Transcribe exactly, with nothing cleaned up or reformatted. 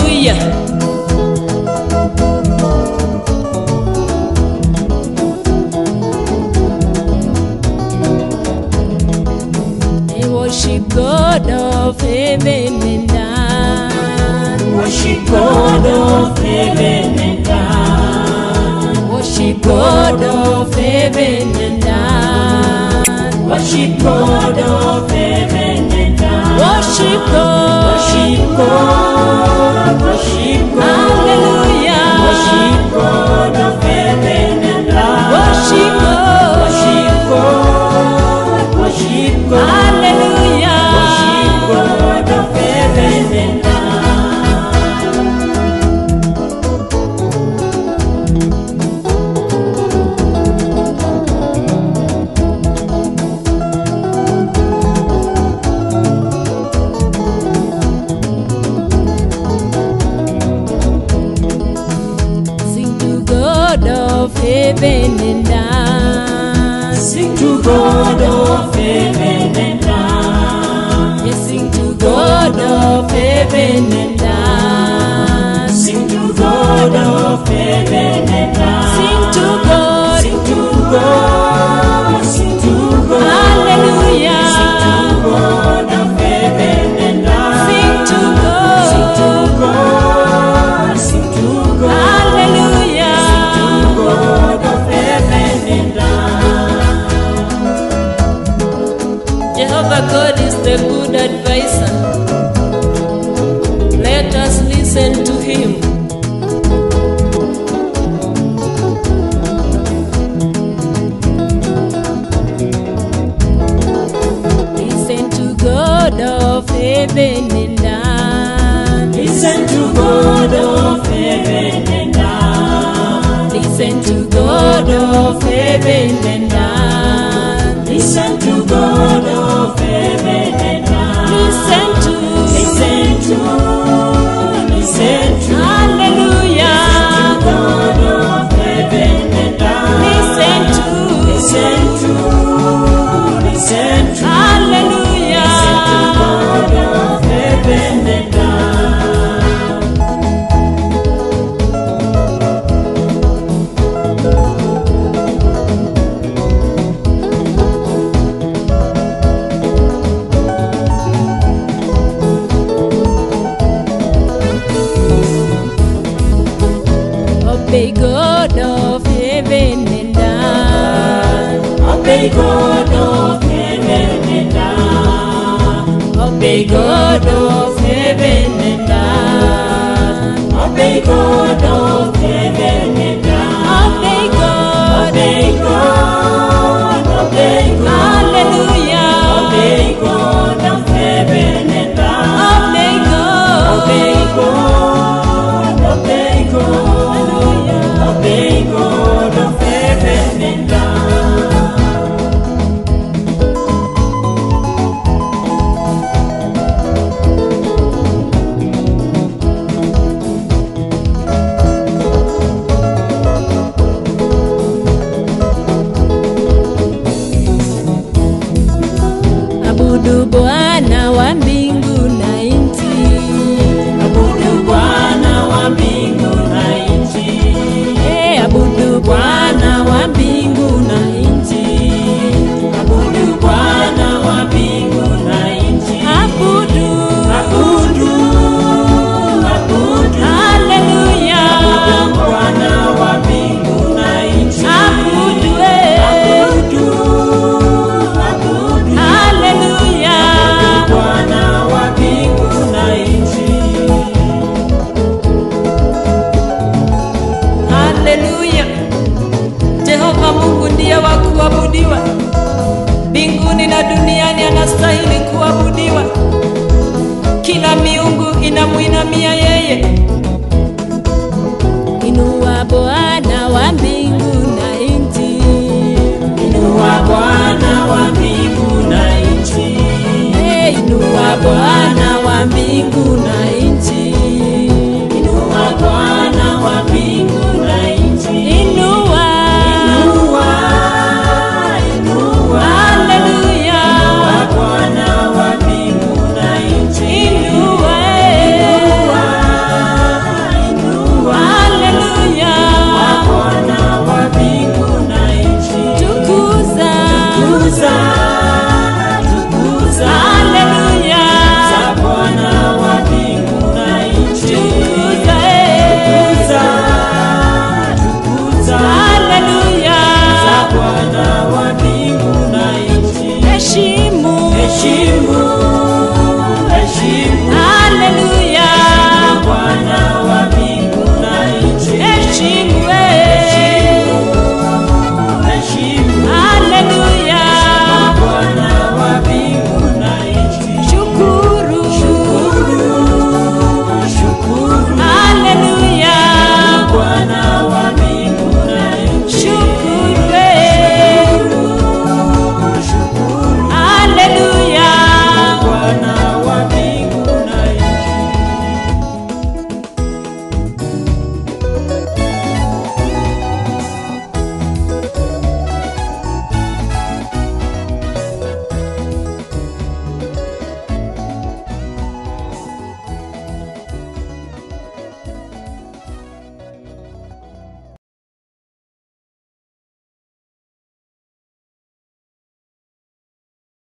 Hallelujah. Worship God of heaven and earth. Worship God of heaven and earth. Worship God of heaven and earth. Worship God of heaven and earth. Worship God. Worship God. Worship God. Hallelujah. Worship God of heaven and earth. Worship God. Worship God. Worship God. Hallelujah. Worship God of heaven and earth. Sing to God of heaven and earth. Sing to God of heaven and earth. Yes, sing to God of heaven and earth. Sing to God of heaven and earth. Sing to God. Sing to God. Sing to God. Hallelujah. Sing to God of heaven and earth. Sing to God. Sing to God. Sing to God. Hallelujah. Sing to God of heaven and earth. Jehovah God is the good advisor. Let us listen to him. Listen to God of heaven and earth. Listen to God of heaven and earth. Listen to God of heaven and earth. Listen to God of heaven and earth. Listen to. Listen to, listen to, Hallelujah. God of heaven and earth. Listen to. Listen to, listen to, Hallelujah. God of heaven and earth. Obey God of heaven and earth. Obey God of heaven and earth. Obey God of heaven and earth. Obey God of heaven and earth. Obey God. Obey God. Obey God. Hallelujah. Obey God of heaven and earth. Obey God. Obey God. Obey God. Obey God of heaven and earth. Abudu Bwana wa mbingu na nchi. Abudu Bwana wa mbingu na nchi. Eh, abudu Bwana wa mbingu na nchi. Abudu Bwana wa mbingu na nchi. Abudu. Abudu, abudu. Hallelujah. Abudu Bwana wa mbingu na nchi. Abudu, eh. Abudu, abudu. Hallelujah. Bwana wa mbingu na nchi. Hallelujah. Jehova Mungu ndiye wa kuabudiwa. Mbinguni na duniani anastahili kuabudiwa. Kila miungu inamuinamia